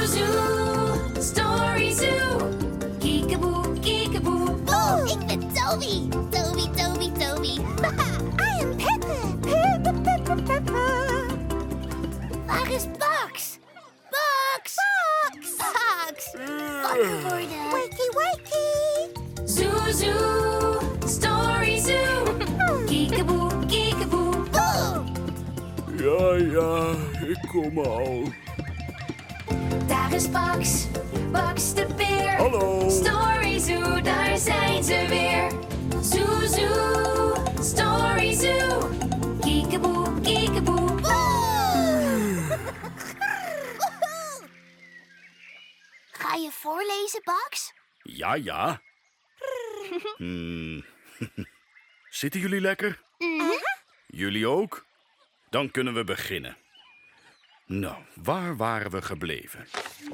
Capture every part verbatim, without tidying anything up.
Zoo, zoo, story zoo. Kiekeboe, kiekeboe, Oh, ik ben Toby. Toby, Toby, Toby. I am Peppa. Peppa, Peppa, Peppa. Waar is Bugs? Bugs! Bugs! Bugs! Wakker worden. Wakey, wakey. zoo, zoo, story zoo. Kiekeboe, kiekeboe. Oh. Ja, ja, ik kom al. Daar is Bugs, Bugs de beer. Hallo. Story Zoo, daar zijn ze weer. Zoo, zoo, Story Zoo. Kiekeboe, kiekeboe. Ga je voorlezen, Bugs? Ja, ja. Hmm. Zitten jullie lekker? Jullie ook? Dan kunnen we beginnen. Nou, waar waren we gebleven?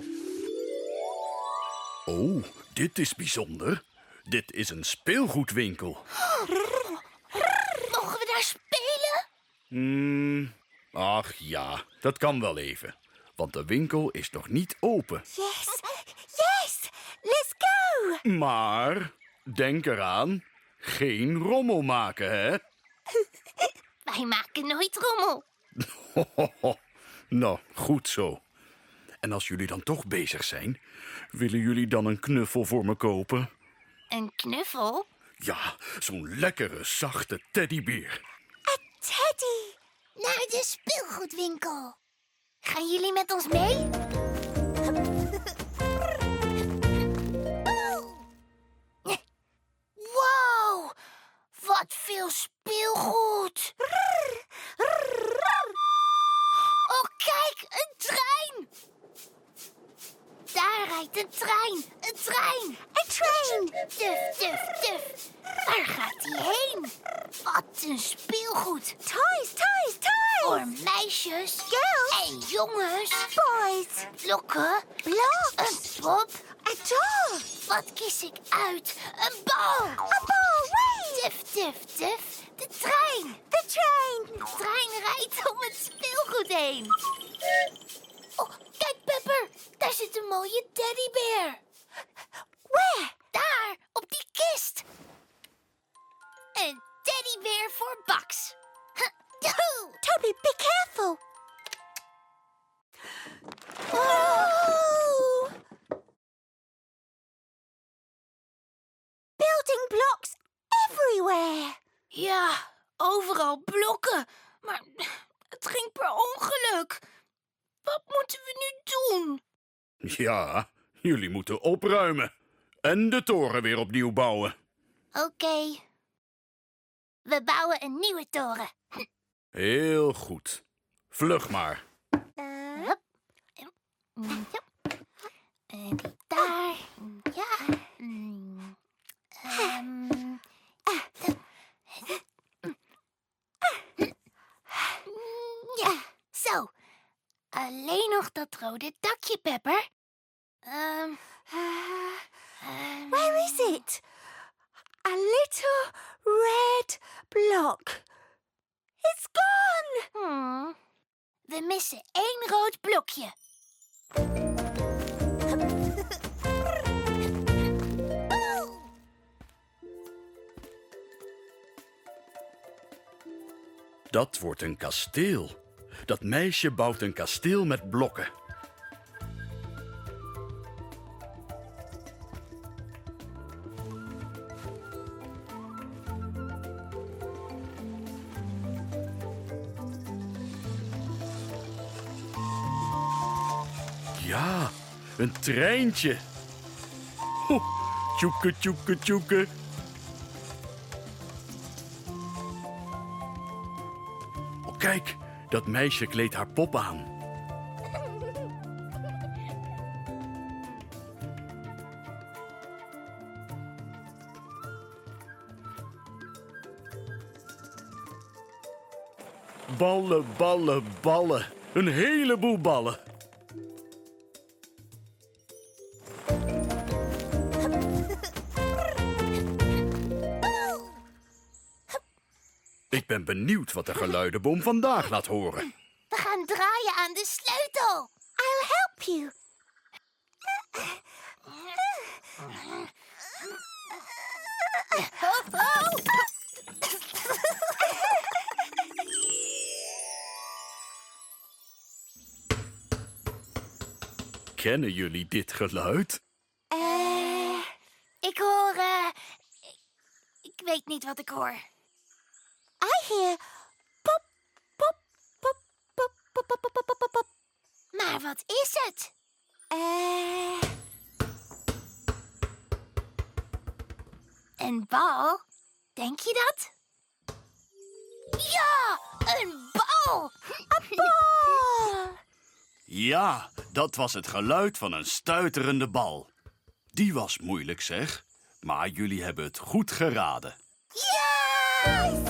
Oh, dit is bijzonder. Dit is een speelgoedwinkel. Mogen we daar spelen? Hmm. Ach ja, dat kan wel even. Want de winkel is nog niet open. Yes, yes, let's go. Maar denk eraan, geen rommel maken, hè? Wij maken nooit rommel. Nou, goed zo. En als jullie dan toch bezig zijn, willen jullie dan een knuffel voor me kopen? Een knuffel? Ja, zo'n lekkere, zachte teddybeer. Een teddy. Naar de speelgoedwinkel. Gaan jullie met ons mee? Wow, wat veel speelgoed. Oh, kijk, een trein. Daar rijdt een trein. Een trein. Een trein. Duf, duf, duf. Waar gaat die heen? Wat een speelgoed. Toys, toys, toys. Voor meisjes. Girls. En jongens. Boys. Blokken. Blocks. Een pop. Een doll. Wat kies ik uit? Een bal. Een bal, wait. Duf, duf, duf. De trein. De trein. De trein rijdt om het speelgoed heen. Oh, kijk, Pepper. Daar zit een mooie teddybeer. Where? Daar, op die kist. Een teddybeer voor Bugs. Toby, be careful. Oh. Building blocks everywhere. Ja, overal blokken. Maar het ging per ongeluk. Wat moeten we nu doen? Ja, jullie moeten opruimen. En de toren weer opnieuw bouwen. Oké. Okay. We bouwen een nieuwe toren. Heel goed. Vlug maar. Uh, hup. Mm, ja. En die daar. Ja. Mm, um, ja, zo. Alleen nog dat rode dakje, Pepper. Um, um, Where is it? A little red block. It's gone. Hmm. We missen één rood blokje. Dat wordt een kasteel. Dat meisje bouwt een kasteel met blokken. Ja, een treintje. Ho, tjoeke, tjoeke, tjoeke. Oh, kijk, dat meisje kleedt haar pop aan. Ballen, ballen, ballen. Een heleboel ballen. Ik ben benieuwd wat de geluidenboom vandaag laat horen. We gaan draaien aan de sleutel. I'll help you. Herkennen jullie dit geluid? Eh, ik hoor... eh, ik, ik weet niet wat ik hoor. I hear pop, pop, pop, pop, pop, pop, pop, pop, pop, pop. Maar wat is het? Eh, Een bal? Denk je dat? Ja, een bal! ball. Ja, dat was het geluid van een stuiterende bal. Die was moeilijk, zeg. Maar jullie hebben het goed geraden. Yes!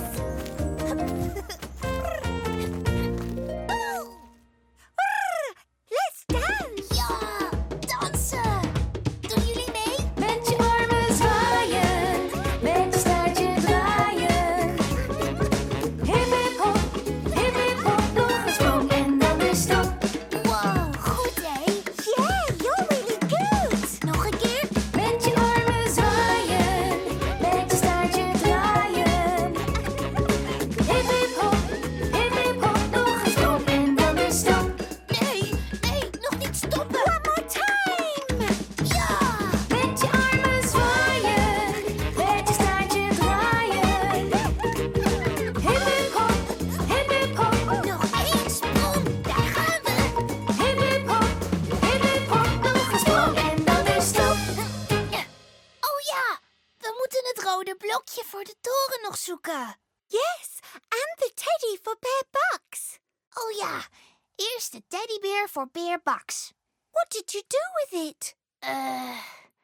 Let's dance! Ja, dansen! Doen jullie mee? Met je armen zwaaien, met je staartje draaien. Hip hip hop, hip hip hop, nog een sprong en dan de stap. Wow, goed hè? Yeah, you're really good! Nog een keer? Met je armen zwaaien, met je staartje draaien. Hip hip hop, hip hip hop, nog een sprong en dan de stap. Nee, nee, nog niet stoppen! One more time! Ja! Met je armen zwaaien, met je staartje draaien. Hip hip hop, hip hip hop, Nog één sprong, daar gaan we! hip hip hop, hip hip hop, nog een sprong en dan de stap. Oh ja, we moeten het rode blokje voor de toren nog zoeken. Yes, and the teddy for Bear Bucks. Oh ja, eerst de teddybeer voor Beer Bucks. What did you do with it? Eh.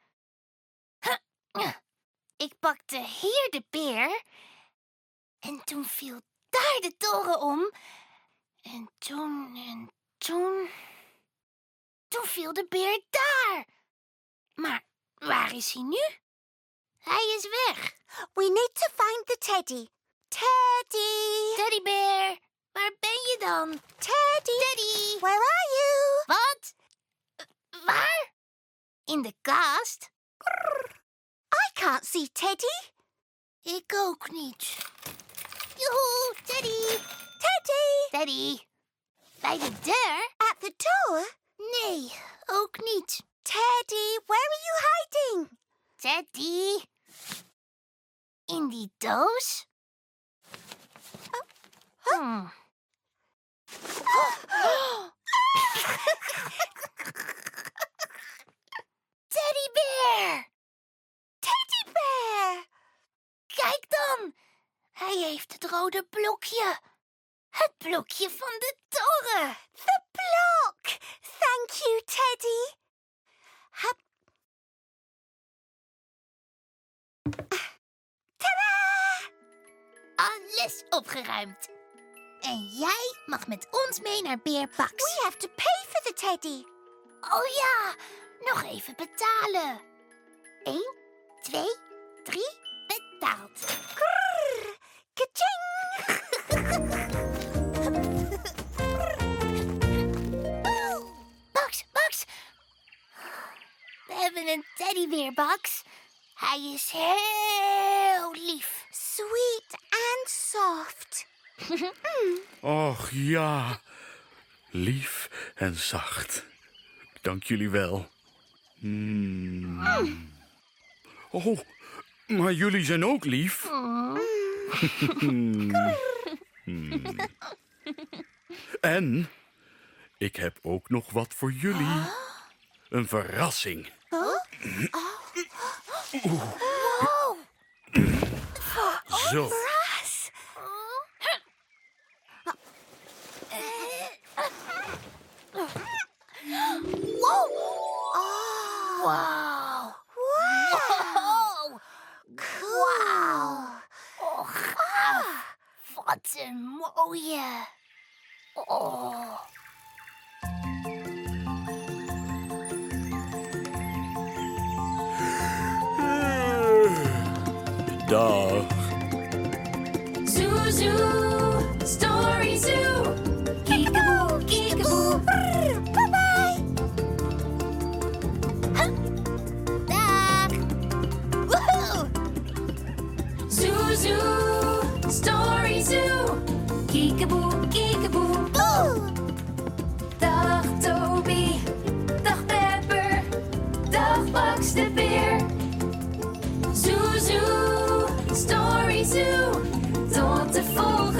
Ik pakte hier de beer. En toen viel daar de toren om. En toen en toen. Toen viel de beer daar. Maar waar is hij nu? Hij is weg. We need to find the teddy. Teddy! Teddybeer, waar ben je dan? Teddy! Teddy! Where are you? Wat? Eh, Waar? In de kast? I can't see Teddy. Ik ook niet. Joehoe, Teddy! Teddy! Teddy! Bij de deur? At the door? Nee, ook niet. Teddy, where are you hiding? Teddy! In die doos? Hmm. Teddybeer! Teddy Bear! Kijk dan! Hij heeft het rode blokje. Het blokje van de toren. The block! Thank you, Teddy. Hup. Tadaa! Alles opgeruimd. En jij mag met ons mee naar Beer Bucks. We have to pay for the teddy. Oh ja, nog even betalen. Eén, twee, drie, betaald. Grrr, ka-ching! Bucks, Bucks. We hebben een teddybeer, Bucks. Hij is heel lief. Sweet and soft. Och ja, lief en zacht. Dank jullie wel. Mm. Oh, maar jullie zijn ook lief. Mm. En ik heb ook nog wat voor jullie. Een verrassing. Zo. Brass. Wow. Oh, Wow. wow. Wow. Cool. Oh, gaaf. Wat een mooie. Oh. Dag. Zoo zoo, story zoo. Kiekeboe, kiekeboe. Brr, bye-bye. Dag. Woehoe. Zoo zoo, story zoo. Kiekeboe, kiekeboe. Boe. Dag Toby, dag Ben. Zoo. Tot de volgende